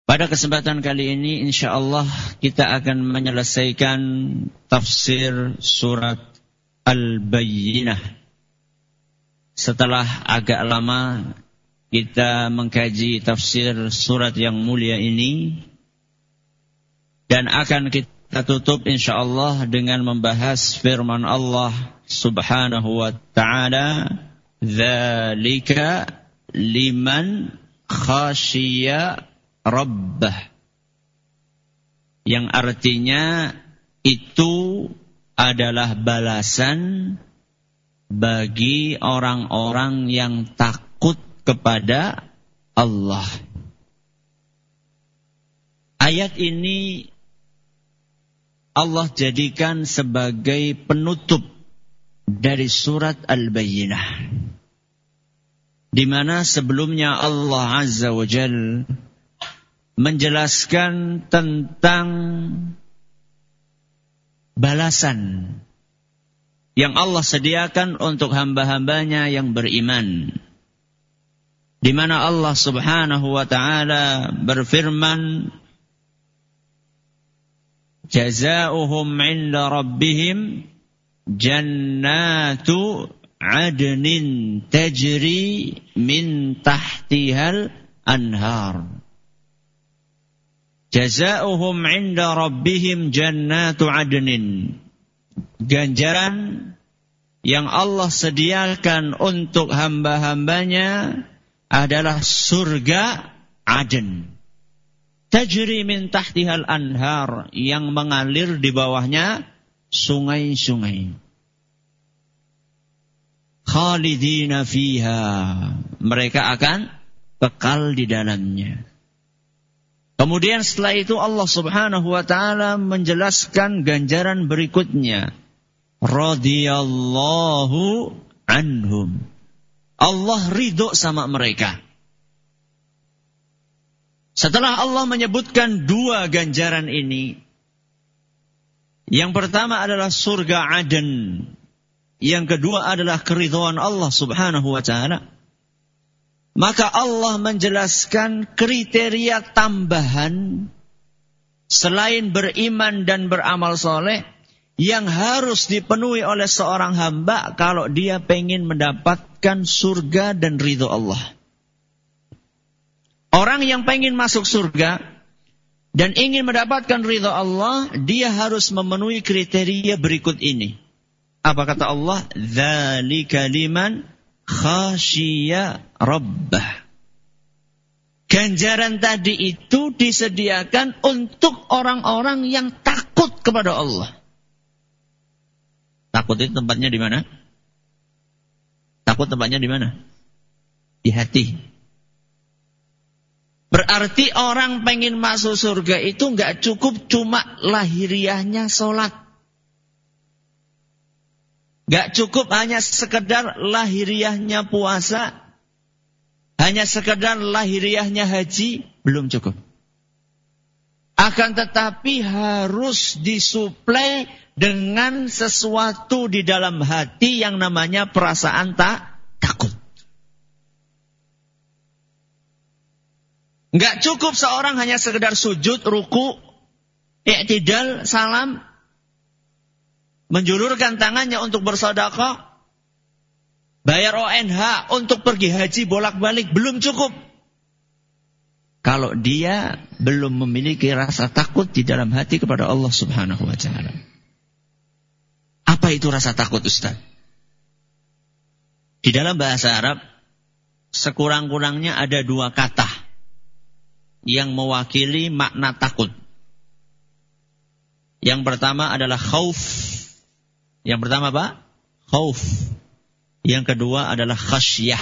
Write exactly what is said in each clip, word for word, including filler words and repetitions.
Pada kesempatan kali ini insyaallah kita akan menyelesaikan tafsir surat Al-Bayyinah. Setelah agak lama kita mengkaji tafsir surat yang mulia ini, dan akan kita tutup insyaallah dengan membahas firman Allah Subhanahu wa ta'ala, dzalika liman khasyiya Rabbah, yang artinya itu adalah balasan bagi orang-orang yang takut kepada Allah. Ayat ini Allah jadikan sebagai penutup dari surat Al-Bayyinah, di mana sebelumnya Allah Azza wa Jalla menjelaskan tentang balasan yang Allah sediakan untuk hamba-hambanya yang beriman, di mana Allah Subhanahu wa ta'ala berfirman, jazaohum 'inda rabbihim jannatu 'adnin tajri min tahtihal anhar. Jazaohum 'inda rabbihim jannatu 'adnin. Ganjaran yang Allah sediakan untuk hamba-hambanya adalah surga Aden. Tajri min tahtihal anhar, yang mengalir di bawahnya sungai-sungai. Khalidina fiha, mereka akan kekal di dalamnya. Kemudian setelah itu Allah Subhanahu wa ta'ala menjelaskan ganjaran berikutnya. Radiyallahu anhum. Allah ridho sama mereka. Setelah Allah menyebutkan dua ganjaran ini, yang pertama adalah surga Aden, yang kedua adalah keridhaan Allah Subhanahu wa ta'ala, maka Allah menjelaskan kriteria tambahan selain beriman dan beramal soleh yang harus dipenuhi oleh seorang hamba kalau dia pengen mendapatkan surga dan ridho Allah. Orang yang pengen masuk surga dan ingin mendapatkan ridho Allah, dia harus memenuhi kriteria berikut ini. Apa kata Allah? Dzalika liman khasyiya Rabbah. Ganjaran tadi itu disediakan untuk orang-orang yang takut kepada Allah. Takut itu tempatnya di mana? Takut tempatnya di mana? Di hati. Berarti orang pengen masuk surga itu enggak cukup cuma lahiriahnya sholat. Gak cukup hanya sekedar lahiriahnya puasa, hanya sekedar lahiriahnya haji, belum cukup. Akan tetapi harus disuplai dengan sesuatu di dalam hati yang namanya perasaan tak takut. Gak cukup seorang hanya sekedar sujud, ruku, i'tidal, salam, menjulurkan tangannya untuk bersedekah, bayar O N H untuk pergi haji bolak-balik, belum cukup. Kalau dia belum memiliki rasa takut di dalam hati kepada Allah Subhanahu wa ta'ala. Apa itu rasa takut, Ustaz? Di dalam bahasa Arab, sekurang-kurangnya ada dua kata yang mewakili makna takut. Yang pertama adalah khauf. Yang pertama apa? Khauf. Yang kedua adalah khasyah.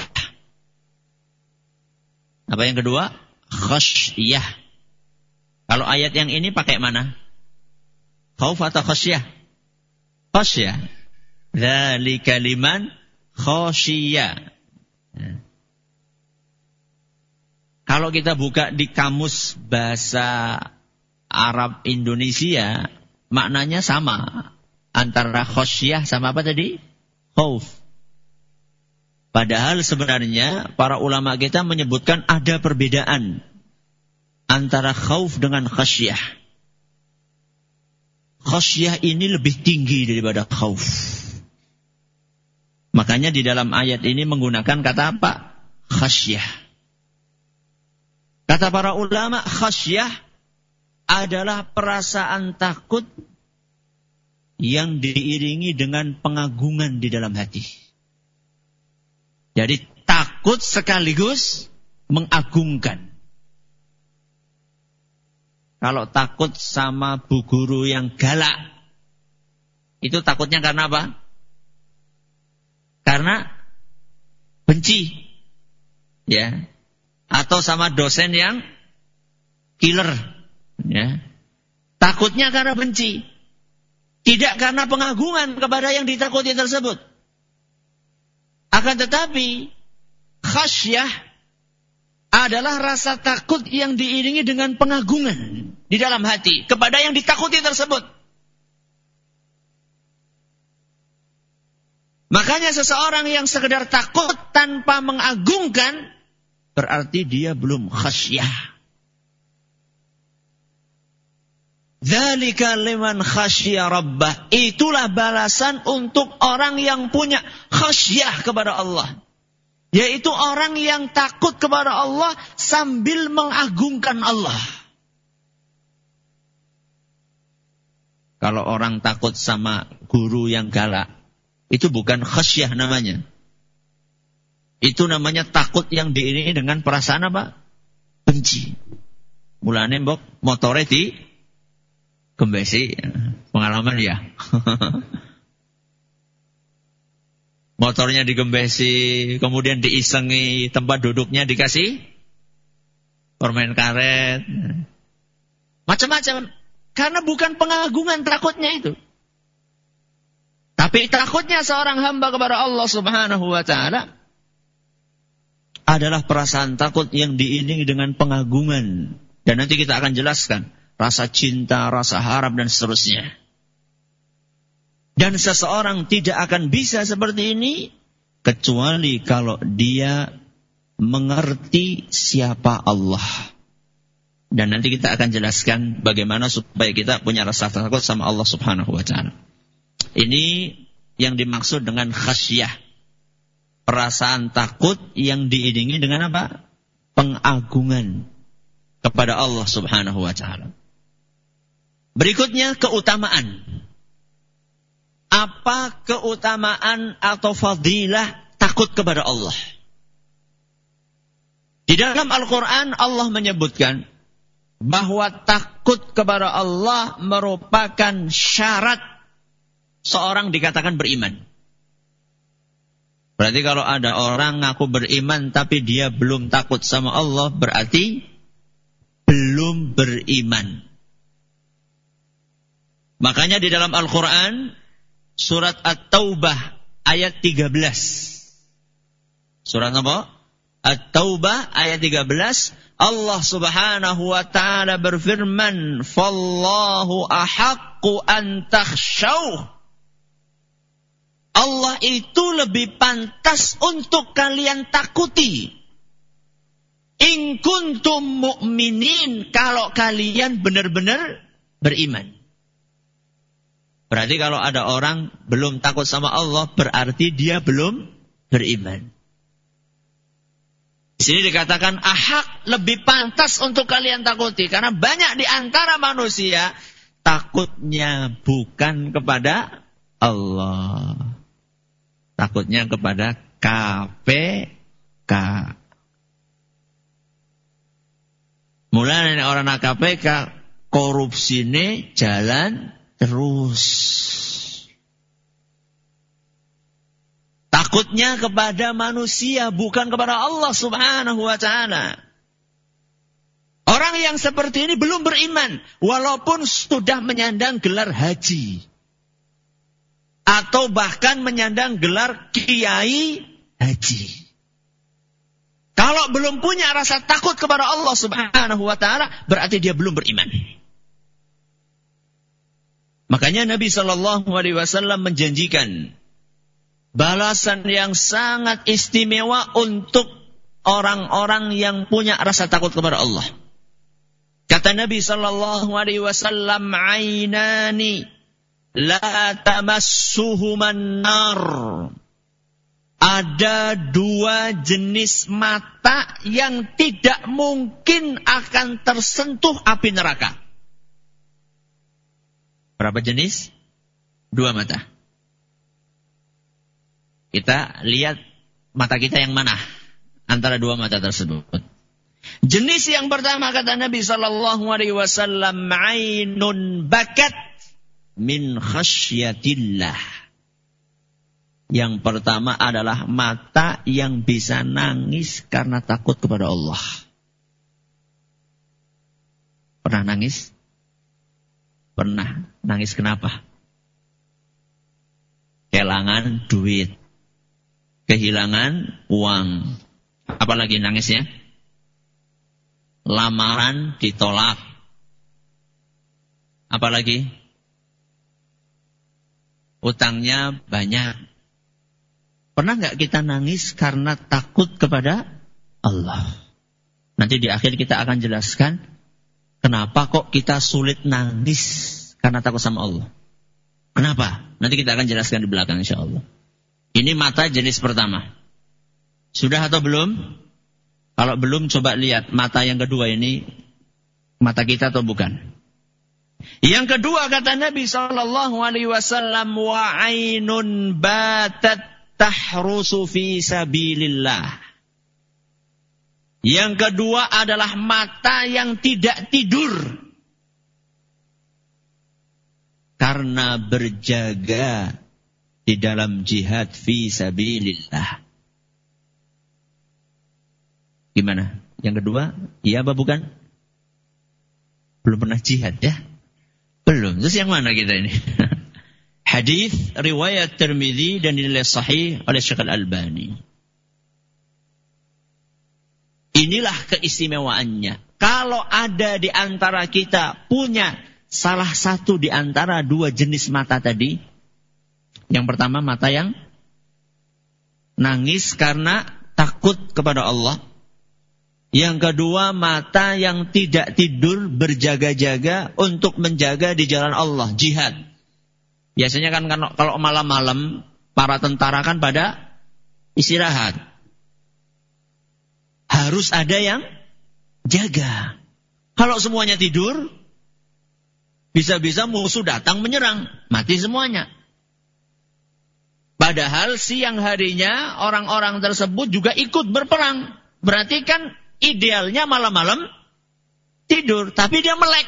Apa yang kedua? Khasyah. Kalau ayat yang ini pakai mana? Khauf atau khasyah? Khasyah. Dzalika liman khasyiya. Kalau kita buka di kamus bahasa Arab Indonesia, maknanya sama. Antara khosyah sama apa tadi? Khauf. Padahal sebenarnya para ulama kita menyebutkan ada perbedaan antara khauf dengan khasyah. Khasyah ini lebih tinggi daripada khauf. Makanya di dalam ayat ini menggunakan kata apa? Khasyah. Kata para ulama, khasyah adalah perasaan takut yang diiringi dengan pengagungan di dalam hati. Jadi takut sekaligus mengagungkan. Kalau takut sama bu guru yang galak, itu takutnya karena apa? Karena benci. Ya. Atau sama dosen yang killer. Ya. Takutnya karena benci. Tidak karena pengagungan kepada yang ditakuti tersebut. Akan tetapi, khasyah adalah rasa takut yang diiringi dengan pengagungan di dalam hati kepada yang ditakuti tersebut. Makanya seseorang yang sekedar takut tanpa mengagungkan, berarti dia belum khasyah. Dzalika liman khasyya rabbah. Itulah balasan untuk orang yang punya khasyah kepada Allah. Yaitu orang yang takut kepada Allah sambil mengagungkan Allah. Kalau orang takut sama guru yang galak, itu bukan khasyah namanya. Itu namanya takut yang diiringi dengan perasaan apa? Benci. Mulane mbok motore di gembesi, pengalaman ya. Motornya digembesi, kemudian diisengi, tempat duduknya dikasih permen karet. Macam-macam. Karena bukan pengagungan takutnya itu. Tapi takutnya seorang hamba kepada Allah Subhanahu wa ta'ala adalah perasaan takut yang diiringi dengan pengagungan. Dan nanti kita akan jelaskan. Rasa cinta, rasa harap, dan seterusnya. Dan seseorang tidak akan bisa seperti ini kecuali kalau dia mengerti siapa Allah. Dan nanti kita akan jelaskan bagaimana supaya kita punya rasa takut sama Allah Subhanahu wa ta'ala. Ini yang dimaksud dengan khasyah. Perasaan takut yang diiringi dengan apa? Pengagungan kepada Allah Subhanahu wa ta'ala. Berikutnya keutamaan. Apa keutamaan atau fadilah takut kepada Allah? Di dalam Al-Quran Allah menyebutkan bahwa takut kepada Allah merupakan syarat seorang dikatakan beriman. Berarti kalau ada orang ngaku beriman tapi dia belum takut sama Allah, berarti belum beriman. Makanya di dalam Al-Quran surat At-Taubah ayat tiga belas. Surat apa? At-Taubah ayat tiga belas. Allah Subhanahu wa ta'ala berfirman, "Fallahu ahaqqu an takhshawh." Allah itu lebih pantas untuk kalian takuti. In kuntum mu'minin, kalau kalian benar-benar beriman. Berarti kalau ada orang belum takut sama Allah, berarti dia belum beriman. Di sini dikatakan ahak, lebih pantas untuk kalian takuti. Karena banyak di antara manusia takutnya bukan kepada Allah. Takutnya kepada K P K. Mulai orang K P K, korupsi ini jalan terus. Takutnya kepada manusia, bukan kepada Allah Subhanahu wa ta'ala. Orang yang seperti ini belum beriman, walaupun sudah menyandang gelar haji. Atau bahkan menyandang gelar kiai haji. Kalau belum punya rasa takut kepada Allah Subhanahu wa ta'ala, berarti dia belum beriman. Makanya Nabi shallallahu alaihi wasallam menjanjikan balasan yang sangat istimewa untuk orang-orang yang punya rasa takut kepada Allah. Kata Nabi sallallahu alaihi wasallam, "Ainani la tamassuhuman nar." Ada dua jenis mata yang tidak mungkin akan tersentuh api neraka. Berapa jenis? Dua mata. Kita lihat mata kita yang mana antara dua mata tersebut. Jenis yang pertama kata Nabi sallallahu alaihi wasallam, "Ainun bakat min khasyatillah." Yang pertama adalah mata yang bisa nangis karena takut kepada Allah. Pernah nangis? Pernah. Nangis kenapa? Kehilangan duit. Kehilangan uang. Apalagi nangisnya? Lamaran ditolak. Apalagi? Utangnya banyak. Pernah nggak kita nangis karena takut kepada Allah? Nanti di akhir kita akan jelaskan kenapa kok kita sulit nangis karena takut sama Allah. Kenapa? Nanti kita akan jelaskan di belakang insyaallah. Ini mata jenis pertama. Sudah atau belum? Kalau belum coba lihat mata yang kedua ini mata kita atau bukan. Yang kedua kata Nabi sallallahu alaihi wasallam, "Wa ainun batat tahrusu fi sabilillah." Yang kedua adalah mata yang tidak tidur karena berjaga di dalam jihad fi sabilillah. Gimana? Yang kedua, iya apa bukan? Belum pernah jihad ya? Belum. Terus yang mana kita ini? Hadis riwayat Tirmidzi dan dinilai sahih oleh Syekh Al-Albani. Inilah keistimewaannya. Kalau ada di antara kita punya salah satu di antara dua jenis mata tadi. Yang pertama mata yang nangis karena takut kepada Allah. Yang kedua mata yang tidak tidur berjaga-jaga untuk menjaga di jalan Allah, jihad. Biasanya kan kalau malam-malam para tentara kan pada istirahat. Harus ada yang jaga. Kalau semuanya tidur, bisa-bisa musuh datang menyerang, mati semuanya. Padahal siang harinya orang-orang tersebut juga ikut berperang. Berarti kan idealnya malam-malam tidur, tapi dia melek.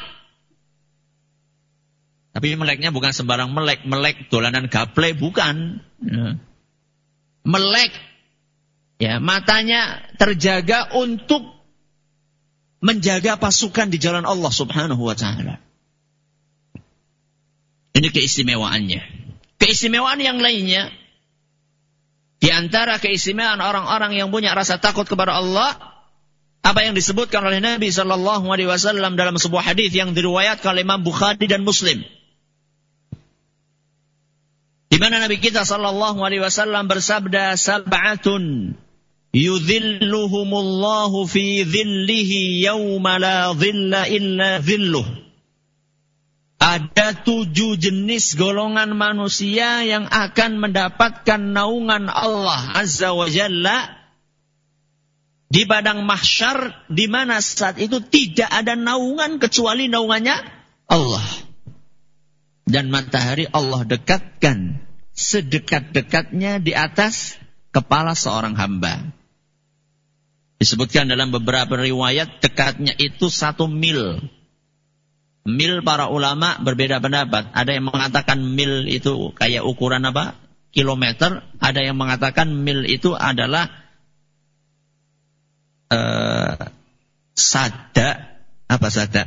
Tapi meleknya bukan sembarang melek. Melek dolanan gaple, bukan. Melek. Ya, matanya terjaga untuk menjaga pasukan di jalan Allah subhanahu wa ta'ala. Ini keistimewaannya. Keistimewaan yang lainnya, di antara keistimewaan orang-orang yang punya rasa takut kepada Allah, apa yang disebutkan oleh Nabi sallallahu alaihi wasallam dalam sebuah hadis yang diriwayatkan oleh Imam Bukhari dan Muslim. Di mana Nabi kita sallallahu alaihi wasallam bersabda, "Sab'atun yudhilluhumullahu fi dhillihi yawma la dhilla illa dhilluh." Ada tujuh jenis golongan manusia yang akan mendapatkan naungan Allah Azza wa Jalla di padang mahsyar, di mana saat itu tidak ada naungan kecuali naungannya Allah. Dan matahari Allah dekatkan sedekat-dekatnya di atas kepala seorang hamba. Disebutkan dalam beberapa riwayat dekatnya itu satu mil. Mil para ulama berbeda pendapat. Ada yang mengatakan mil itu kayak ukuran apa? Kilometer. Ada yang mengatakan mil itu adalah uh, sada. Apa sada?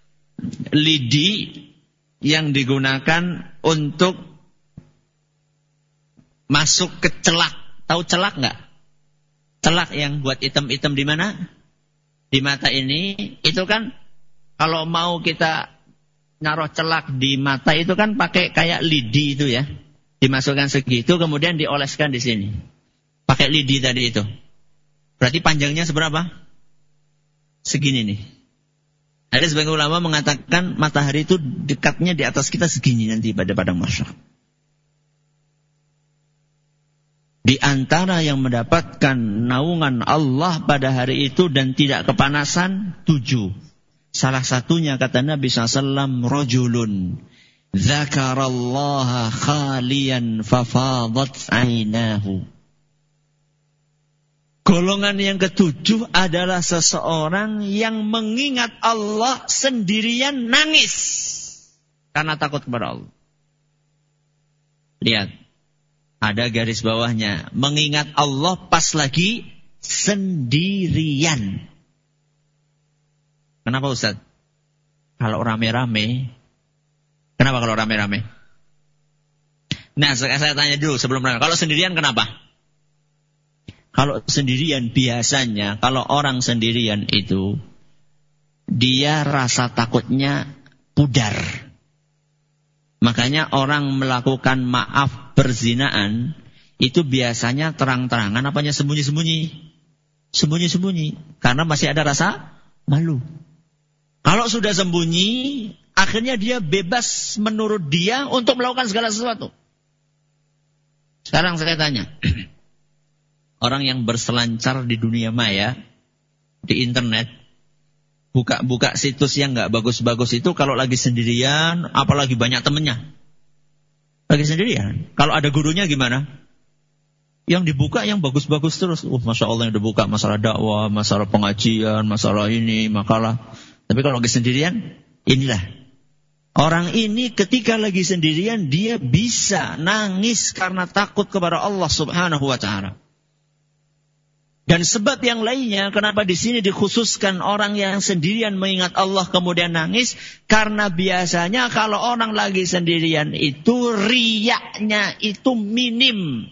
Lidi yang digunakan untuk masuk ke celak. Tahu celak nggak? Celak yang buat item-item di mana? Di mata ini. Itu kan kalau mau kita naruh celak di mata itu kan pakai kayak lidi itu ya. Dimasukkan segitu kemudian dioleskan di sini. Pakai lidi tadi itu. Berarti panjangnya seberapa? Segini nih. Ada sebagian ulama mengatakan matahari itu dekatnya di atas kita segini nanti pada padang mahsyar. Di antara yang mendapatkan naungan Allah pada hari itu dan tidak kepanasan, tujuh. Salah satunya kata Nabi shallallahu alaihi wasallam, rajulun dzakarallaha khaliyan fafadat ainahu. Golongan yang ketujuh adalah seseorang yang mengingat Allah sendirian nangis karena takut kepada Allah. Lihat, ada garis bawahnya. Mengingat Allah pas lagi sendirian. Kenapa Ustaz? Kalau rame-rame. Kenapa kalau rame-rame? Nah, saya tanya dulu sebelum rame. Kalau sendirian kenapa? Kalau sendirian biasanya, kalau orang sendirian itu, dia rasa takutnya pudar. Makanya orang melakukan maaf perzinaan, itu biasanya terang-terangan, apanya sembunyi-sembunyi. Sembunyi-sembunyi, karena masih ada rasa malu. Kalau sudah sembunyi, akhirnya dia bebas menurut dia untuk melakukan segala sesuatu. Sekarang saya tanya, orang yang berselancar di dunia maya, di internet, buka-buka situs yang gak bagus-bagus itu kalau lagi sendirian, apalagi banyak temennya. Lagi sendirian. Kalau ada gurunya gimana? Yang dibuka yang bagus-bagus terus. Uh, Masya Allah yang dibuka masalah dakwah, masalah pengajian, masalah ini, makalah. Tapi kalau lagi sendirian, inilah. Orang ini ketika lagi sendirian, dia bisa nangis karena takut kepada Allah subhanahu wa ta'ala. Dan sebab yang lainnya, kenapa di sini dikhususkan orang yang sendirian mengingat Allah kemudian nangis? Karena biasanya kalau orang lagi sendirian itu riyaknya itu minim.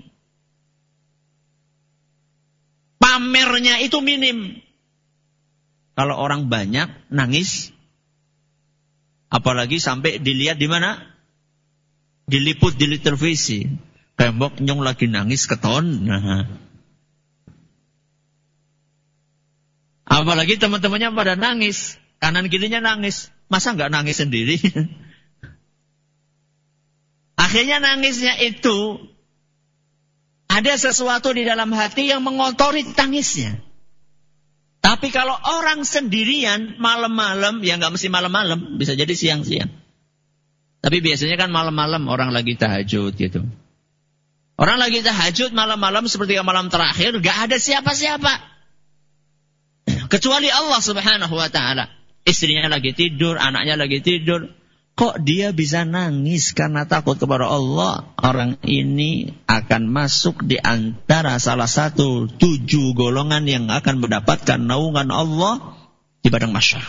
Pamernya itu minim. Kalau orang banyak nangis, apalagi sampai dilihat di mana? Diliput di televisi. Tembok nyong lagi nangis keton. Nah. Apalagi teman-temannya pada nangis. Kanan kirinya nangis. Masa nggak nangis sendiri? Akhirnya nangisnya itu ada sesuatu di dalam hati yang mengotori tangisnya. Tapi kalau orang sendirian malam-malam, ya nggak mesti malam-malam, bisa jadi siang-siang. Tapi biasanya kan malam-malam orang lagi tahajud gitu. Orang lagi tahajud malam-malam seperti malam terakhir, nggak ada siapa-siapa. Kecuali Allah subhanahu wa ta'ala. Istrinya lagi tidur, anaknya lagi tidur. Kok dia bisa nangis karena takut kepada Allah? Orang ini akan masuk di antara salah satu tujuh golongan yang akan mendapatkan naungan Allah di padang mahsyar.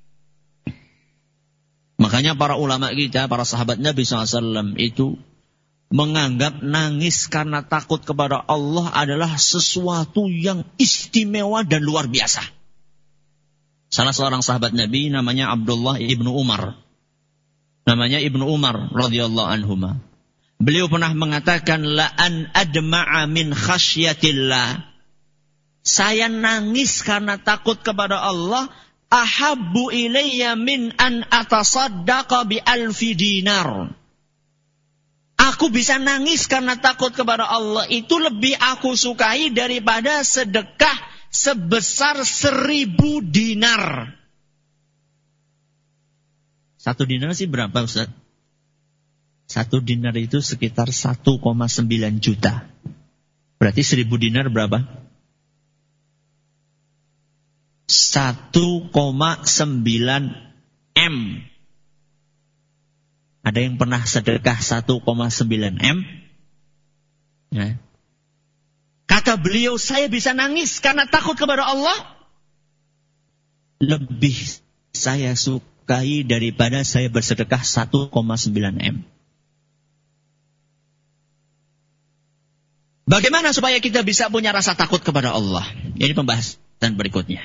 Makanya para ulama kita, para sahabat Nabi shallallahu alaihi wasallam itu menganggap nangis karena takut kepada Allah adalah sesuatu yang istimewa dan luar biasa. Salah seorang sahabat Nabi namanya Abdullah ibnu Umar. Namanya Ibnu Umar radhiyallahu anhuma. Beliau pernah mengatakan, la an adma'a min khasyatillah. Saya nangis karena takut kepada Allah. Ahabbu ilayya min an atasaddaqa bi alfi dinar. Aku bisa nangis karena takut kepada Allah. Itu lebih aku sukai daripada sedekah sebesar seribu dinar. Satu dinar sih berapa Ustaz? Satu dinar itu sekitar satu koma sembilan juta. Berarti seribu dinar berapa? satu koma sembilan M. Ada yang pernah sedekah satu koma sembilan M? Ya. Kata beliau, saya bisa nangis karena takut kepada Allah. Lebih saya sukai daripada saya bersedekah satu koma sembilan M. Bagaimana supaya kita bisa punya rasa takut kepada Allah? Ini pembahasan berikutnya.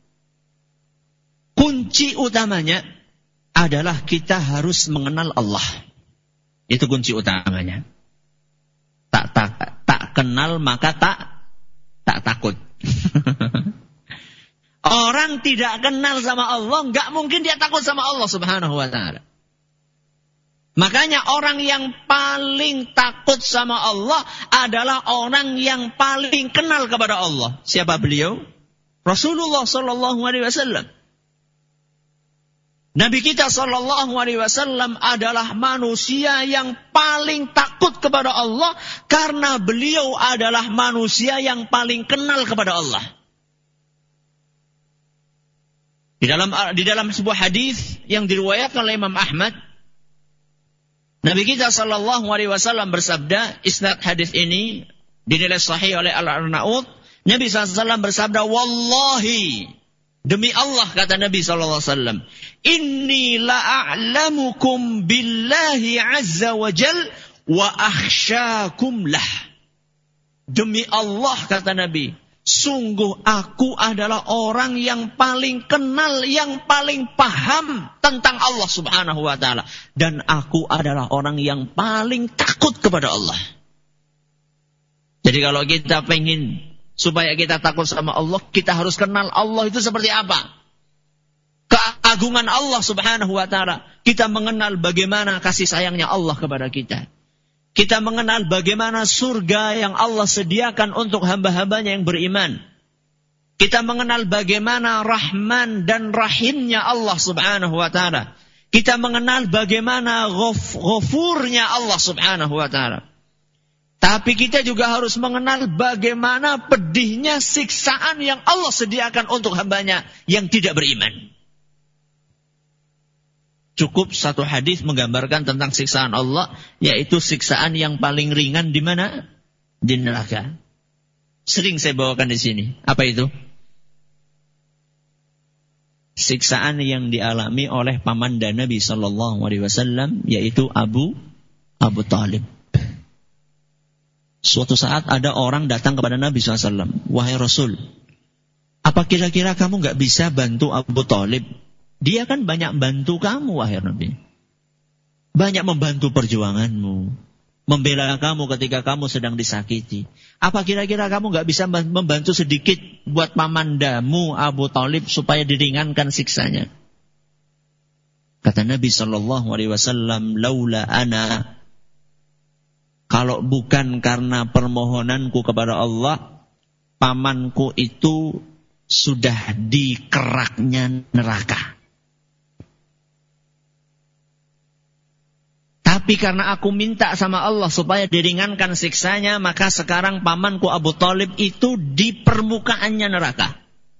Kunci utamanya adalah kita harus mengenal Allah. Itu kunci utamanya. Tak tak tak kenal maka tak tak takut. Orang tidak kenal sama Allah, nggak mungkin dia takut sama Allah subhanahu wa ta'ala. Makanya orang yang paling takut sama Allah adalah orang yang paling kenal kepada Allah. Siapa beliau? Rasulullah sallallahu alaihi wasallam. Nabi kita sallallahu alaihi wasallam adalah manusia yang paling takut kepada Allah karena beliau adalah manusia yang paling kenal kepada Allah. Di dalam di dalam sebuah hadis yang diriwayatkan oleh Imam Ahmad, Nabi kita sallallahu alaihi wasallam bersabda, isnad hadis ini dinilai sahih oleh Al-Arnaud. Nabi sallallahu alaihi wasallam bersabda, "Wallahi, demi Allah," kata Nabi sallallahu alaihi wasallam, "Inni la'alamukum billahi azza wa jal wa akhsyakum lah." Demi Allah, kata Nabi, sungguh aku adalah orang yang paling kenal, yang paling paham tentang Allah subhanahu wa ta'ala. Dan aku adalah orang yang paling takut kepada Allah. Jadi kalau kita pengen supaya kita takut sama Allah, kita harus kenal Allah itu seperti apa. Keagungan Allah subhanahu wa ta'ala. Kita mengenal bagaimana kasih sayangnya Allah kepada kita. Kita mengenal bagaimana surga yang Allah sediakan untuk hamba-hambanya yang beriman. Kita mengenal bagaimana rahman dan rahimnya Allah subhanahu wa ta'ala. Kita mengenal bagaimana ghafurnya Allah subhanahu wa ta'ala. Tapi kita juga harus mengenal bagaimana pedihnya siksaan yang Allah sediakan untuk hambanya yang tidak beriman. Cukup satu hadis menggambarkan tentang siksaan Allah, yaitu siksaan yang paling ringan di mana? Di neraka. Sering saya bawakan di sini. Apa itu? Siksaan yang dialami oleh pamanda Nabi sallallahu alaihi wasallam, yaitu Abu Abu Talib. Suatu saat ada orang datang kepada Nabi sallallahu alaihi wasallam, "Wahai Rasul, apa kira-kira kamu nggak bisa bantu Abu Talib? Dia kan banyak bantu kamu, wahai Nabi. Banyak membantu perjuanganmu. Membela kamu ketika kamu sedang disakiti. Apa kira-kira kamu gak bisa membantu sedikit buat pamandamu Abu Talib supaya diringankan siksanya?" Kata Nabi sallallahu alaihi wasallam, "Laula ana." Kalau bukan karena permohonanku kepada Allah, pamanku itu sudah di keraknya neraka. Tapi karena aku minta sama Allah supaya diringankan siksanya, maka sekarang pamanku Abu Talib itu di permukaannya neraka."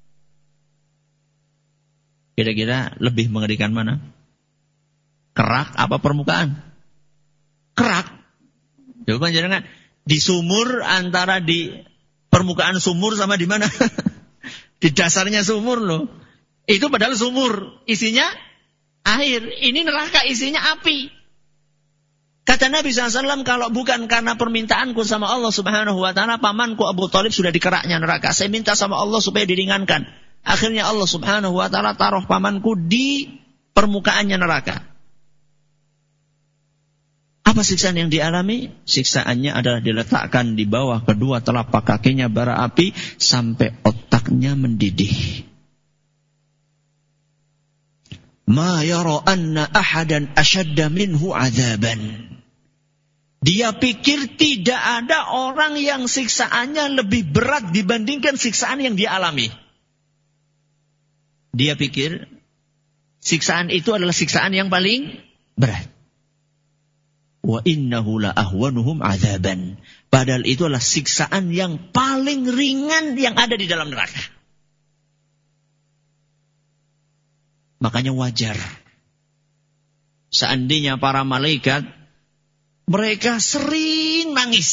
Kira-kira lebih mengerikan mana? Kerak apa permukaan? Kerak. Jawaban jangan di sumur, antara di permukaan sumur sama di mana? Di dasarnya sumur loh. Itu padahal sumur, isinya air. Ini neraka, isinya api. Kata Nabi sallallahu alaihi wasallam, kalau bukan karena permintaanku sama Allah subhanahu wa ta'ala, pamanku Abu Talib sudah di keraknya neraka. Saya minta sama Allah supaya diringankan. Akhirnya Allah subhanahu wa ta'ala taruh pamanku di permukaannya neraka. Apa siksaan yang dialami? Siksaannya adalah diletakkan di bawah kedua telapak kakinya bara api sampai otaknya mendidih. Ma yara anna ahadan ashadda minhu azaban. Dia pikir tidak ada orang yang siksaannya lebih berat dibandingkan siksaan yang dia alami. Dia pikir siksaan itu adalah siksaan yang paling berat. Wa innahu la ahwanuhum azaban. Padahal itu adalah siksaan yang paling ringan yang ada di dalam neraka. Makanya wajar seandainya para malaikat mereka sering nangis.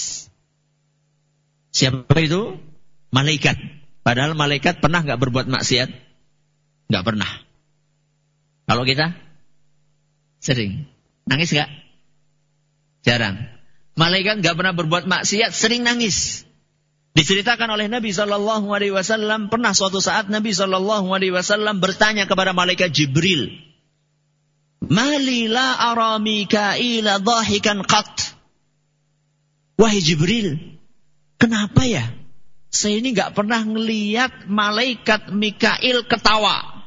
Siapa itu? Malaikat. Padahal malaikat pernah gak berbuat maksiat? Gak pernah. Kalau kita? Sering. Nangis gak? Jarang. Malaikat gak pernah berbuat maksiat, sering nangis. Diceritakan oleh Nabi sallallahu alaihi wasallam, pernah suatu saat Nabi sallallahu alaihi wasallam bertanya kepada malaikat Jibril, "Mali la ara Mikaila dhahikan qat." Wahai Jibril, kenapa ya saya ini nggak pernah ngelihat malaikat Mikail ketawa.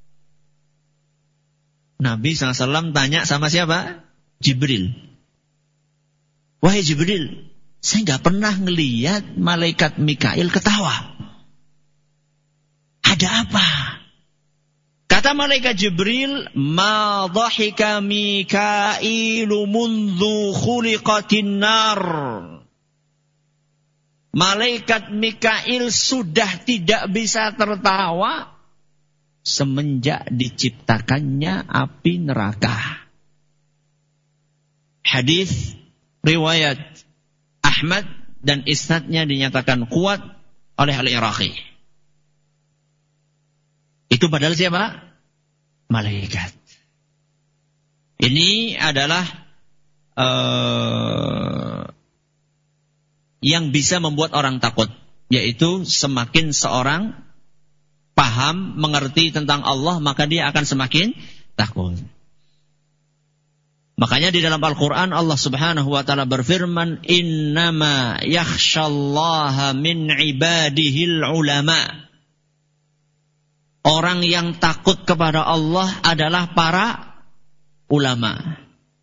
Nabi shallallahu alaihi wasallam tanya sama siapa? Jibril. Wahai Jibril, saya nggak pernah ngelihat malaikat Mikail ketawa. Ada apa? Kata malaikat Jibril, ma dhahika Mikailu mundzu khuliqatin nar. Malaikat Mikail sudah tidak bisa tertawa semenjak diciptakannya api neraka. Hadis riwayat Ahmad dan isnadnya dinyatakan kuat oleh Al-Iraqi. Itu padahal siapa? Malaikat. Ini adalah uh, yang bisa membuat orang takut, yaitu semakin seorang paham, mengerti tentang Allah, maka dia akan semakin takut. Makanya di dalam Al-Quran Allah subhanahu wa ta'ala berfirman, innama yakhshallaha min ibadihil ulama. Orang yang takut kepada Allah adalah para ulama.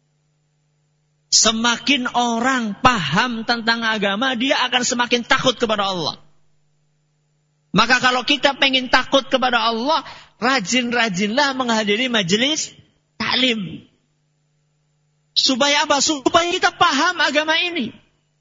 Semakin orang paham tentang agama, dia akan semakin takut kepada Allah. Maka kalau kita pengen takut kepada Allah, rajin-rajinlah menghadiri majelis taklim. Supaya apa? Supaya kita paham agama ini.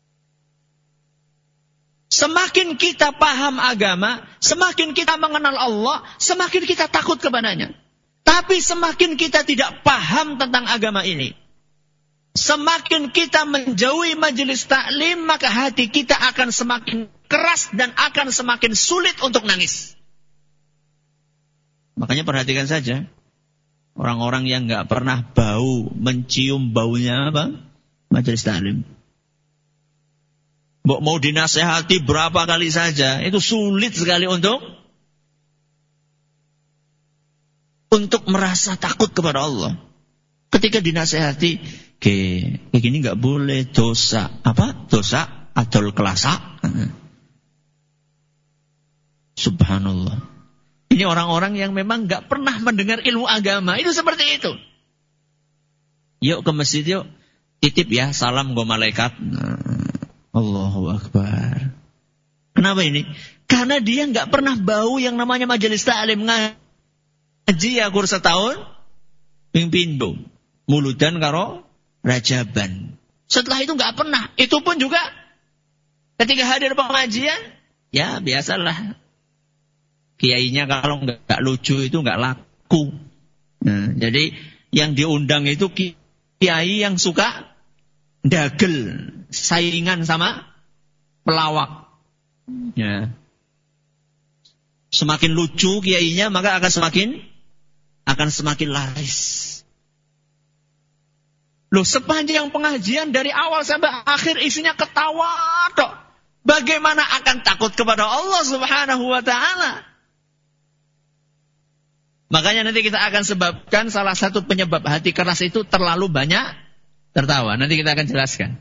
Semakin kita paham agama, semakin kita mengenal Allah, semakin kita takut kepadanya. Tapi semakin kita tidak paham tentang agama ini, semakin kita menjauhi majelis taklim, maka hati kita akan semakin keras dan akan semakin sulit untuk nangis. Makanya perhatikan saja, orang-orang yang gak pernah bau, mencium baunya apa? Majelis taklim. Mau dinasehati berapa kali saja, itu sulit sekali untuk untuk merasa takut kepada Allah. Ketika dinasehati, kayak gini nggak boleh, dosa apa? Dosa adol kelasa. Subhanallah. Ini orang-orang yang memang nggak pernah mendengar ilmu agama. Itu seperti itu. Yuk ke masjid yuk, titip ya salam go malaikat. Allahu Akbar. Kenapa ini? Karena dia nggak pernah bau yang namanya majelis taklim, ngaji ya kur setahun, ping pindo, muludan karo rajaban. Setelah itu nggak pernah. Itu pun juga ketika hadir pengajian, ya biasalah. Kiainya kalau nggak lucu itu nggak laku. Nah, jadi yang diundang itu kiai yang suka dagel, saingan sama pelawak. Ya. Semakin lucu kiainya, maka akan semakin akan semakin laris. Loh, sepanjang pengajian dari awal sampai akhir isinya ketawa tok. Bagaimana akan takut kepada Allah Subhanahu wa taala? Makanya nanti kita akan sebabkan salah satu penyebab hati keras itu terlalu banyak tertawa. Nanti kita akan jelaskan.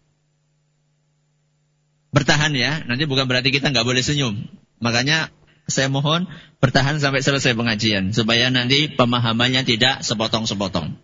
Bertahan ya. Nanti bukan berarti kita nggak boleh senyum. Makanya saya mohon bertahan sampai selesai pengajian. Supaya nanti pemahamannya tidak sepotong-sepotong.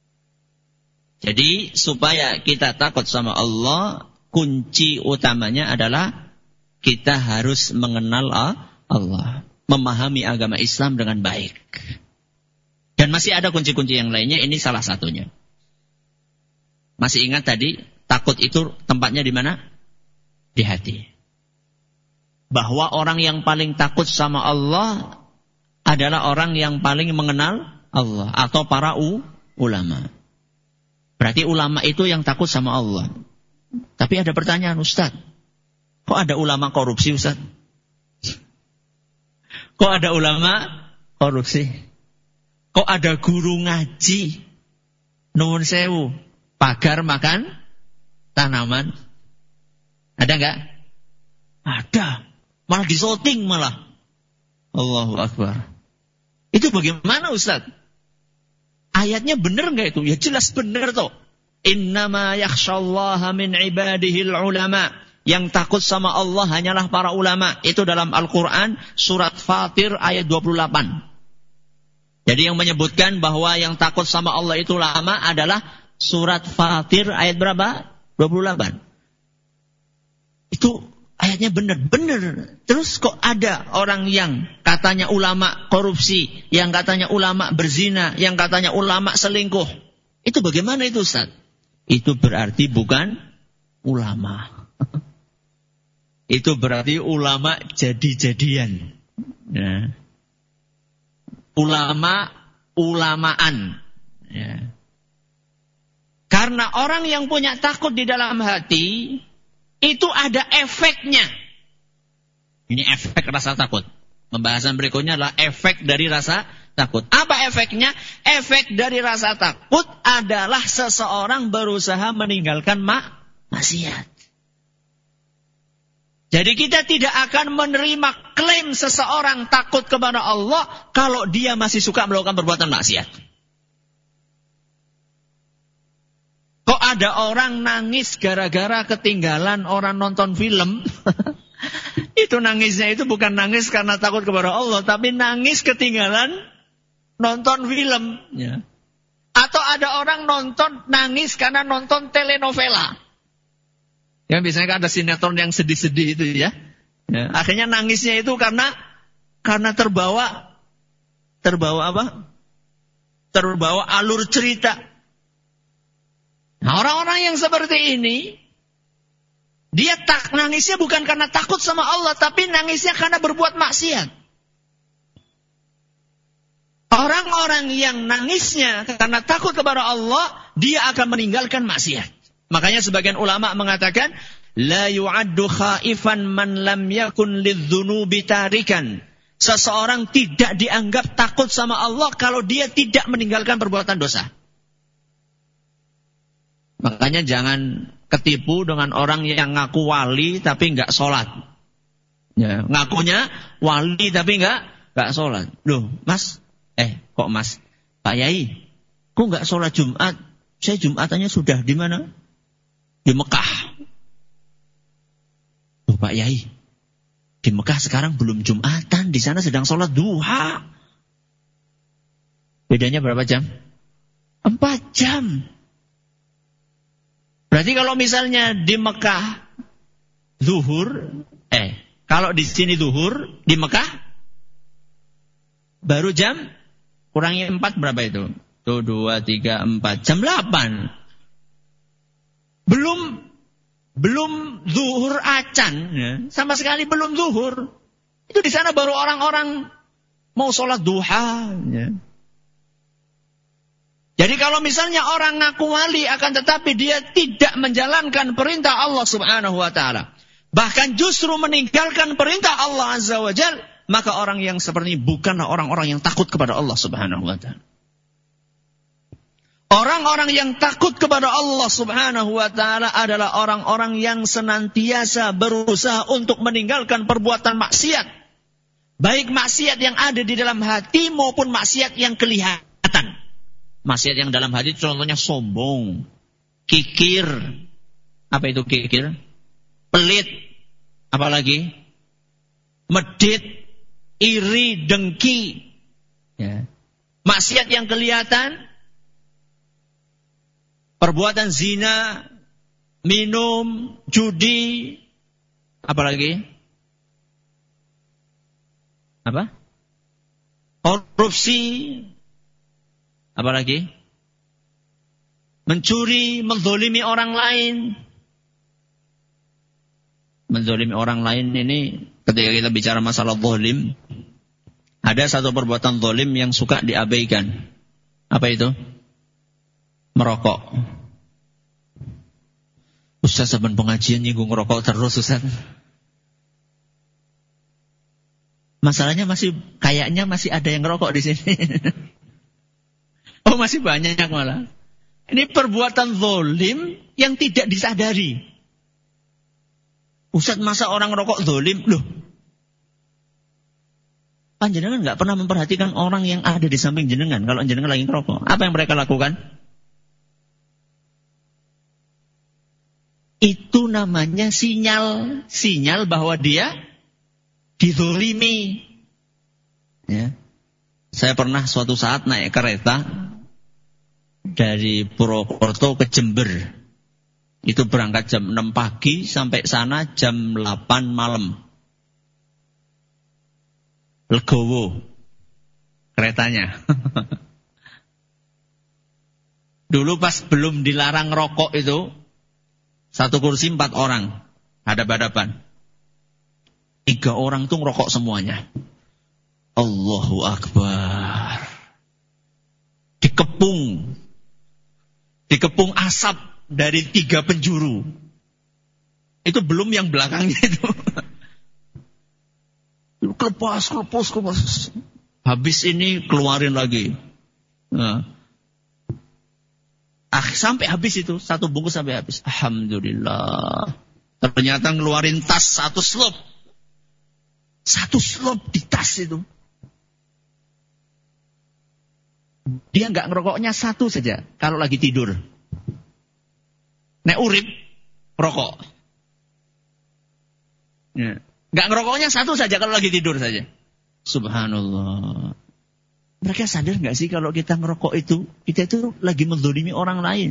Jadi supaya kita takut sama Allah, kunci utamanya adalah kita harus mengenal Allah. Memahami agama Islam dengan baik. Dan masih ada kunci-kunci yang lainnya. Ini salah satunya. Masih ingat tadi, takut itu tempatnya di mana? Di hati. Bahwa orang yang paling takut sama Allah adalah orang yang paling mengenal Allah. Atau para u, ulama. Berarti ulama itu yang takut sama Allah. Tapi ada pertanyaan, Ustaz. Kok ada ulama korupsi, Ustaz? Kok ada ulama korupsi? Kok ada guru ngaji? Nuwun sewu. Pagar makan tanaman. Ada enggak? Ada. Malah disoting malah. Allahu Akbar. Itu bagaimana Ustaz? Ayatnya benar enggak itu? Ya jelas benar toh. Innama yakhshallaha min ibadihil ulama. yang takut sama Allah hanyalah para ulama. Itu dalam Al-Quran surat Fatir ayat dua puluh delapan. Jadi yang menyebutkan bahwa yang takut sama Allah itu ulama adalah surat Fatir ayat berapa? dua puluh delapan. Itu ayatnya benar-benar. Terus kok ada orang yang katanya ulama korupsi, yang katanya ulama berzina, yang katanya ulama selingkuh. Itu bagaimana itu Ustaz? Itu berarti bukan ulama. Itu berarti ulama jadi-jadian. Ya. Ulama ulamaan. Ya. Karena orang yang punya takut di dalam hati, itu ada efeknya. Ini efek rasa takut. Pembahasan berikutnya adalah efek dari rasa takut. Apa efeknya? Efek dari rasa takut adalah seseorang berusaha meninggalkan mak maksiat. Jadi kita tidak akan menerima klaim seseorang takut kepada Allah kalau dia masih suka melakukan perbuatan maksiat. Kok ada orang nangis gara-gara ketinggalan orang nonton film? Itu nangisnya itu bukan nangis karena takut kepada Allah, tapi nangis ketinggalan nonton film. Ya. Atau ada orang nonton nangis karena nonton telenovela. Ya biasanya kan ada sinetron yang sedih-sedih itu ya. Ya. Akhirnya nangisnya itu karena karena terbawa terbawa apa? Terbawa alur cerita. Nah, orang-orang yang seperti ini, dia tak nangisnya bukan karena takut sama Allah, tapi nangisnya karena berbuat maksiat. Orang-orang yang nangisnya karena takut kepada Allah, dia akan meninggalkan maksiat. Makanya sebagian ulama mengatakan, la yu'addu khaifan man lam yakun lidzunubi tarikan. Seseorang tidak dianggap takut sama Allah kalau dia tidak meninggalkan perbuatan dosa. Makanya jangan ketipu dengan orang yang ngaku wali tapi nggak sholat. Ya, ngakunya wali tapi nggak nggak sholat. Loh, Mas, eh kok Mas, Pak Yai, kok nggak sholat Jumat? Saya Jumatannya sudah di mana? Di Mekah. Loh Pak Yai, di Mekah sekarang belum Jumatan, di sana sedang sholat duha. Bedanya berapa jam? Empat jam. Berarti kalau misalnya di Mekah zuhur, eh kalau di sini zuhur, di Mekah baru jam kurangi empat berapa itu? Tuh dua, tiga, empat, jam delapan. Belum belum zuhur acan, ya. Sama sekali belum zuhur. Itu di sana baru orang-orang mau sholat duha. Ya. Jadi kalau misalnya orang ngaku wali akan tetapi dia tidak menjalankan perintah Allah Subhanahu wa taala, bahkan justru meninggalkan perintah Allah Azza wa Jalla, maka orang yang seperti ini bukanlah orang-orang yang takut kepada Allah Subhanahu wa taala. Orang-orang yang takut kepada Allah Subhanahu wa taala adalah orang-orang yang senantiasa berusaha untuk meninggalkan perbuatan maksiat. Baik maksiat yang ada di dalam hati maupun maksiat yang kelihatan. Maksiat yang dalam hati contohnya sombong, kikir. Apa itu kikir? Pelit. Apalagi? Medit, iri, dengki. Ya. Maksiat yang kelihatan, perbuatan zina, minum, judi. Apalagi? Apa? Korupsi. Apalagi? Mencuri, menzolimi orang lain. Menzolimi orang lain ini, ketika kita bicara masalah zalim, ada satu perbuatan zalim yang suka diabaikan. Apa itu? Merokok. Ustaz, saban pengajian nyinggung rokok terus, Ustaz. Masalahnya masih, kayaknya masih ada yang ngerokok di sini. Oh, masih banyak malah. Ini perbuatan zalim yang tidak disadari. Ustaz, masa orang ngerokok zalim? Loh. Panjenengan nggak pernah memperhatikan orang yang ada di samping jenengan kalau jenengan lagi ngerokok. Apa yang mereka lakukan? itu namanya sinyal, sinyal bahwa dia dizolimi. Ya. Saya pernah suatu saat naik kereta dari Purwokerto ke Jember. Itu berangkat jam enam pagi sampai sana jam delapan malam. Legowo keretanya. Dulu pas belum dilarang rokok itu, satu kursi empat orang, hadap-hadapan. Tiga orang tuh ngerokok semuanya. Allahu Akbar. Dikepung. Dikepung asap dari tiga penjuru. Itu belum yang belakangnya itu. Kelepas, kelepas, kelepas. Habis ini keluarin lagi. Nah. Ah, sampai habis itu, satu bungkus sampai habis. Alhamdulillah. Ternyata ngeluarin tas satu slop. Satu slop di tas itu. Dia nggak ngerokoknya satu saja kalau lagi tidur. Nek urip, rokok. Ya. Nggak ngerokoknya satu saja kalau lagi tidur saja. Subhanallah. Mereka sadar nggak sih kalau kita ngerokok itu, kita itu lagi menzolimi orang lain.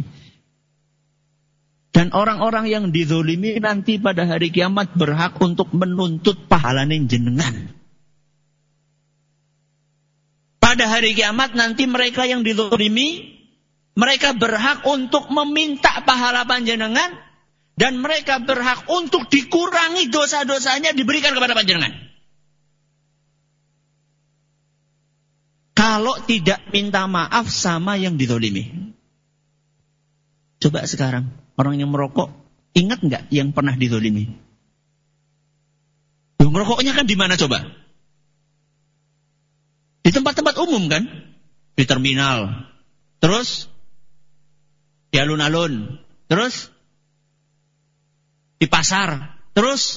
Dan orang-orang yang dizolimi nanti pada hari kiamat berhak untuk menuntut pahalanya jenengan. Pada hari kiamat nanti mereka yang dizolimi, mereka berhak untuk meminta pahala panjenengan. Dan mereka berhak untuk dikurangi dosa-dosanya diberikan kepada panjenengan. Kalau tidak minta maaf sama yang dizolimi. Coba sekarang, orang yang merokok, ingat nggak yang pernah dizolimi? Yang merokoknya kan di mana coba? Di tempat-tempat umum kan? Di terminal. Terus? Di alun-alun. Terus? Di pasar. Terus?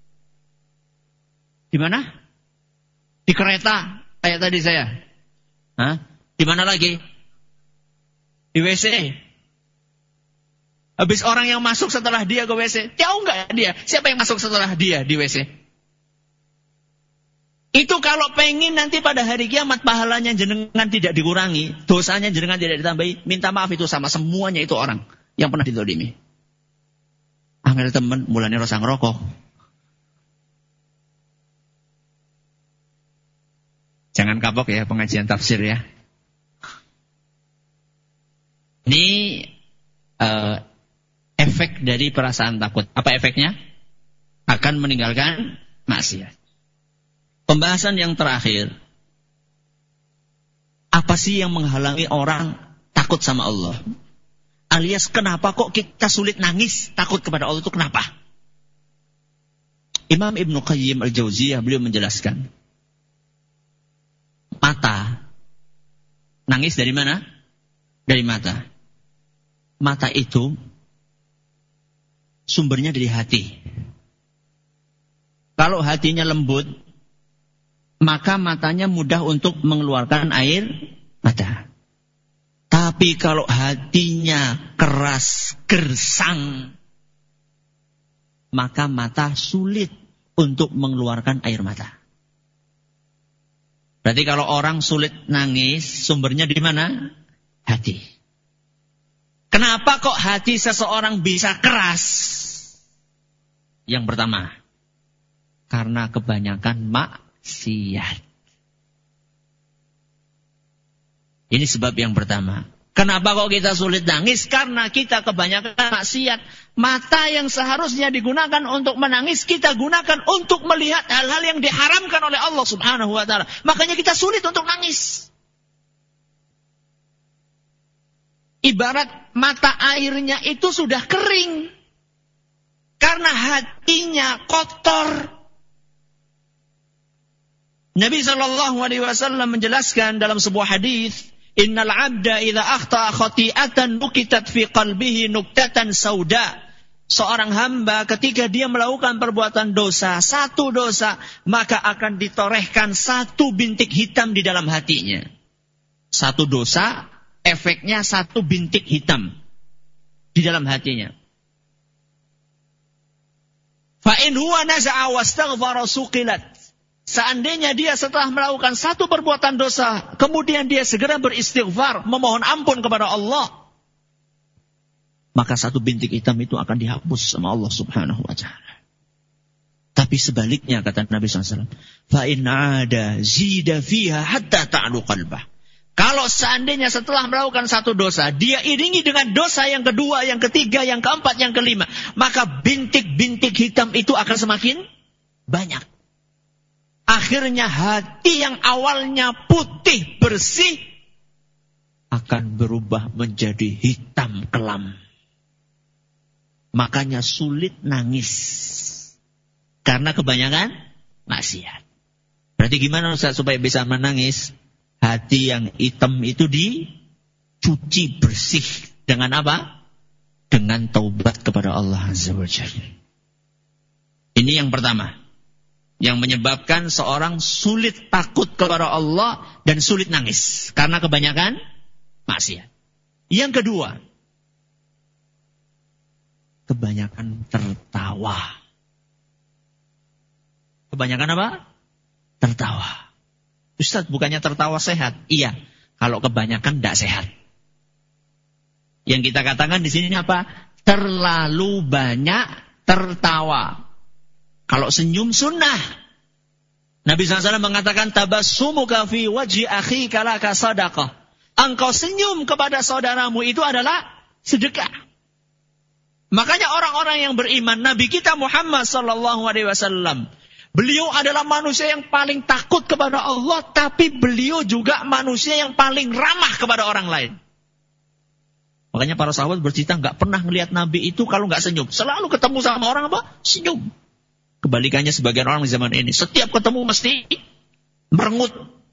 Di mana? Di kereta. Kayak tadi saya. Hah? Di mana lagi? Di W C. Habis orang yang masuk setelah dia ke W C. Tahu nggak dia? Siapa yang masuk setelah dia di W C? Itu kalau pengen nanti pada hari kiamat pahalanya jenengan tidak dikurangi, dosanya jenengan tidak ditambahi, minta maaf itu sama semuanya itu orang yang pernah dizolimi. Amel temen, mulanya rasa ngerokok. Jangan kapok ya pengajian tafsir ya. Ini uh, efek dari perasaan takut. Apa efeknya? Akan meninggalkan maksiat. Pembahasan yang terakhir. Apa sih yang menghalangi orang takut sama Allah? Alias kenapa kok kita sulit nangis takut kepada Allah itu kenapa? Imam Ibnu Qayyim Al-Jauziyah beliau menjelaskan. Mata. Nangis dari mana? Dari mata. Mata itu sumbernya dari hati. Kalau hatinya lembut, maka matanya mudah untuk mengeluarkan air mata. Tapi kalau hatinya keras, gersang, maka mata sulit untuk mengeluarkan air mata. Berarti kalau orang sulit nangis, sumbernya di mana? Hati. Kenapa kok hati seseorang bisa keras? Yang pertama, karena kebanyakan maksiat. Ini sebab yang pertama. Kenapa kok kita sulit nangis? Karena kita kebanyakan maksiat. Mata yang seharusnya digunakan untuk menangis, kita gunakan untuk melihat hal-hal yang diharamkan oleh Allah Subhanahu wa taala. Makanya kita sulit untuk nangis. Ibarat mata airnya itu sudah kering. Karena hatinya kotor. Nabi shallallahu alaihi wasallam menjelaskan dalam sebuah hadis, Innal abda idza akhta'a khati'atan nukitat fi qalbihi nuktatan sauda. Seorang hamba ketika dia melakukan perbuatan dosa, satu dosa, maka akan ditorehkan satu bintik hitam di dalam hatinya. Satu dosa, efeknya satu bintik hitam di dalam hatinya. Fa in huwa naza'a wastaghfara suqilat. Seandainya dia setelah melakukan satu perbuatan dosa, kemudian dia segera beristighfar, memohon ampun kepada Allah, maka satu bintik hitam itu akan dihapus sama Allah subhanahu wa ta'ala. Tapi sebaliknya kata Nabi shallallahu alaihi wasallam, fa in 'ada zida fiha hatta ta'lu qalbah. Kalau seandainya setelah melakukan satu dosa, dia iringi dengan dosa yang kedua, yang ketiga, yang keempat, yang kelima, maka bintik-bintik hitam itu akan semakin banyak. Akhirnya hati yang awalnya putih bersih akan berubah menjadi hitam kelam. Makanya sulit nangis karena kebanyakan maksiat. Berarti gimana Ustaz supaya bisa menangis? Hati yang hitam itu dicuci bersih dengan apa? Dengan taubat kepada Allah Azza wa Jalla. Ini yang pertama. Yang menyebabkan seorang sulit takut kepada Allah dan sulit nangis karena kebanyakan maksiat. Yang kedua, kebanyakan tertawa. Kebanyakan apa? Tertawa. Ustaz, bukannya tertawa sehat? Iya, kalau kebanyakan tidak sehat. Yang kita katakan di sini apa? Terlalu banyak tertawa. Kalau senyum sunnah. Nabi shallallahu alaihi wasallam mengatakan, tabassumuka fi wajhi akhika laka sadaqah. Engkau senyum kepada saudaramu itu adalah sedekah. Makanya orang-orang yang beriman, Nabi kita Muhammad sallallahu alaihi wasallam, beliau adalah manusia yang paling takut kepada Allah, tapi beliau juga manusia yang paling ramah kepada orang lain. Makanya para sahabat bercerita nggak pernah melihat Nabi itu kalau nggak senyum. Selalu ketemu sama orang apa? Senyum. Kebalikannya sebagian orang di zaman ini, setiap ketemu mesti merengut.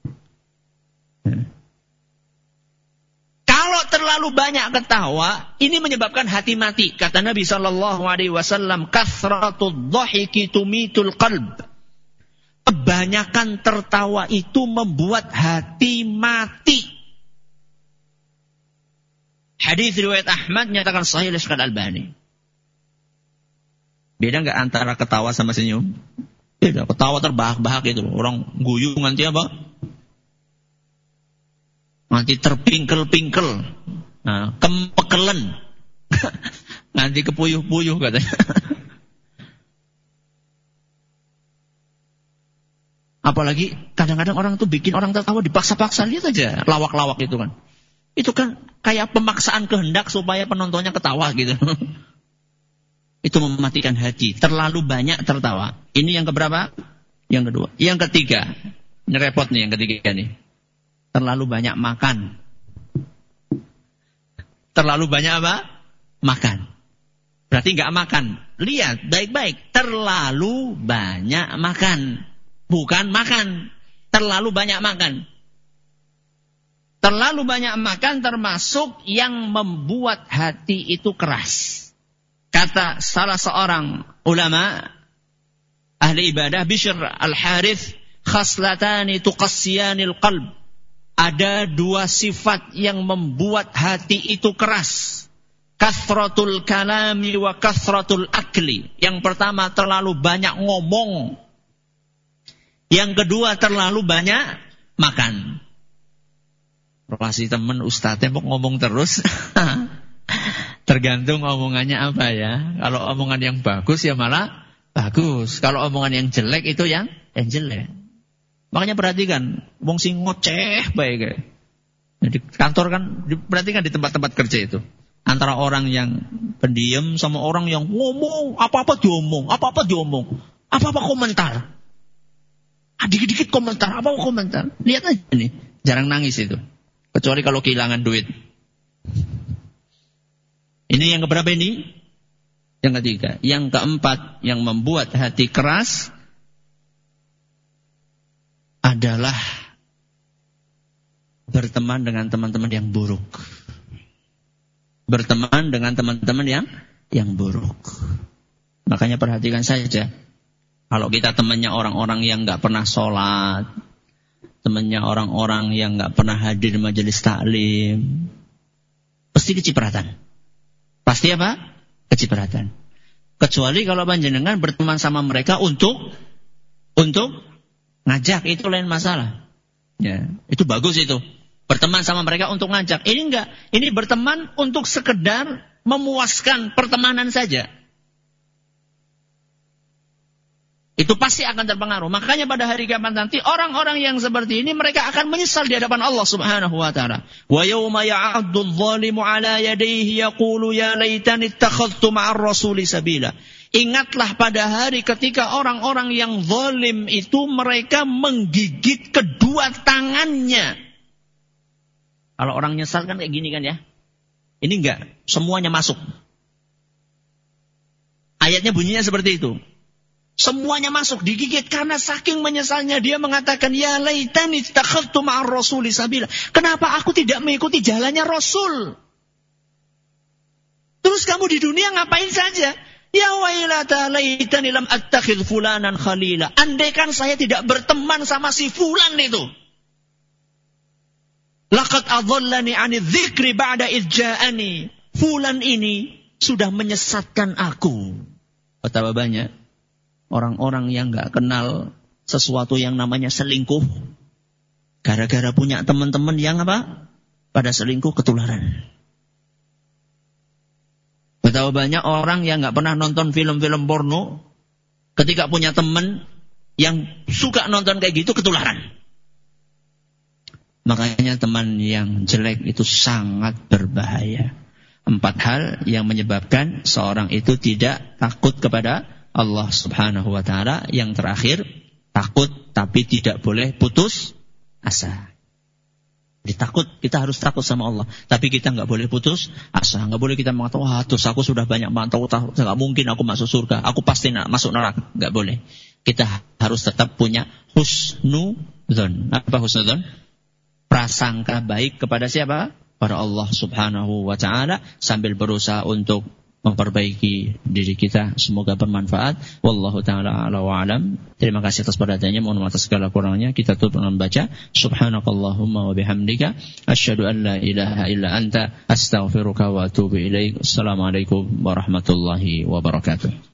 Kalau terlalu banyak ketawa, ini menyebabkan hati mati. Kata Nabi Shallallahu Alaihi Wasallam, "Kathratud dhahiki tumitul qalb." Kebanyakan tertawa itu membuat hati mati. Hadis riwayat Ahmad nyatakan sahih oleh Syekh Al-Albani. Beda nggak antara ketawa sama senyum? Beda. Ketawa terbahak-bahak itu, orang guyu nanti apa? Nanti terpingkel-pingkel, nah, kempekelen, nanti kepuyuh-puyuh katanya. Apalagi kadang-kadang orang tuh bikin orang tertawa dipaksa-paksa, lihat aja lawak-lawak itu kan. Itu kan kayak pemaksaan kehendak supaya penontonnya ketawa gitu. Itu mematikan hati. Terlalu banyak tertawa. Ini yang keberapa? Yang kedua. Yang ketiga. Ini repot nih yang ketiga nih. Terlalu banyak makan. Terlalu banyak apa? Makan. Berarti nggak makan. Lihat baik-baik. Terlalu banyak makan. Bukan makan. Terlalu banyak makan. Terlalu banyak makan termasuk yang membuat hati itu keras. Kata salah seorang ulama ahli ibadah, Bishr al-Harith, khaslatani tuqassiyanil qalb. Ada dua sifat yang membuat hati itu keras. Kathratul kalami wa kathratul akli. Yang pertama terlalu banyak ngomong. Yang kedua terlalu banyak makan. Relasi teman ustadznya mau ngomong terus. Tergantung omongannya apa ya. Kalau omongan yang bagus ya malah bagus. Kalau omongan yang jelek itu yang yang jelek. Makanya perhatikan, wong sing ngoceh baik. Di kantor kan perhatikan di tempat-tempat kerja itu. Antara orang yang pendiam sama orang yang ngomong, apa-apa diomong, apa-apa diomong, apa-apa komentar. Dikit-dikit komentar, apa-apa komentar. Lihat aja nih, jarang nangis itu. Kecuali kalau kehilangan duit. Ini yang keberapa ini? Yang ketiga. Yang keempat yang membuat hati keras adalah berteman dengan teman-teman yang buruk. Berteman dengan teman-teman yang yang buruk. Makanya perhatikan saja. Kalau kita temannya orang-orang yang gak pernah sholat, temannya orang-orang yang gak pernah hadir majelis taklim, pasti kecipratan. Pasti apa? Kecipratan. Kecuali kalau panjenengan berteman sama mereka untuk untuk ngajak, itu lain masalah. Ya, itu bagus itu. Berteman sama mereka untuk ngajak. Ini enggak. Ini berteman untuk sekedar memuaskan pertemanan saja. Itu pasti akan terpengaruh. Makanya pada hari kiamat nanti orang-orang yang seperti ini mereka akan menyesal di hadapan Allah Subhanahu wa taala. Wa yauma ya'addu adh-dhalimu 'ala yadayhi yaqulu ya laitani ittakhadhtu ma'ar rasuli sabila. Ingatlah pada hari ketika orang-orang yang zalim itu mereka menggigit kedua tangannya. Kalau orang nyesal kan kayak gini kan ya. Ini enggak, semuanya masuk. Ayatnya bunyinya seperti itu. Semuanya masuk, digigit karena saking menyesalnya dia mengatakan ya laitani ittakhadhtu ma'ar rasuli sabila. Kenapa aku tidak mengikuti jalannya Rasul? Terus kamu di dunia ngapain saja? Ya wailata laitani lam attakhidh fulanan khalila. Andaikan saya tidak berteman sama si fulan itu. Laqad adhallani 'ani dzikri ba'da idh ja'ani. Fulan ini sudah menyesatkan aku. Betapa banyak orang-orang yang gak kenal sesuatu yang namanya selingkuh. Gara-gara punya teman-teman yang apa? Pada selingkuh ketularan. Betapa banyak orang yang gak pernah nonton film-film porno. Ketika punya teman yang suka nonton kayak gitu ketularan. Makanya teman yang jelek itu sangat berbahaya. Empat hal yang menyebabkan seorang itu tidak takut kepada Allah Subhanahu wa taala. Yang terakhir, takut tapi tidak boleh putus asa. Jadi takut, kita harus takut sama Allah, tapi kita enggak boleh putus asa. Enggak boleh kita mengatakan, wah terus aku sudah banyak mantau, enggak mungkin aku masuk surga, aku pasti masuk neraka. Enggak boleh. Kita harus tetap punya husnudzon. Apa husnudzon? Prasangka baik kepada siapa? Pada Allah Subhanahu wa taala, sambil berusaha untuk memperbaiki diri kita. Semoga bermanfaat. Wallahu ta'ala ala wa alam. Terima kasih atas perhatiannya. Mohon maaf atas segala kurangnya. Kita tutup dengan baca subhanakallahumma wa bihamdika asyhadu an la ilaha illa anta astaghfiruka wa atubu ilaik. Assalamualaikum warahmatullahi wabarakatuh.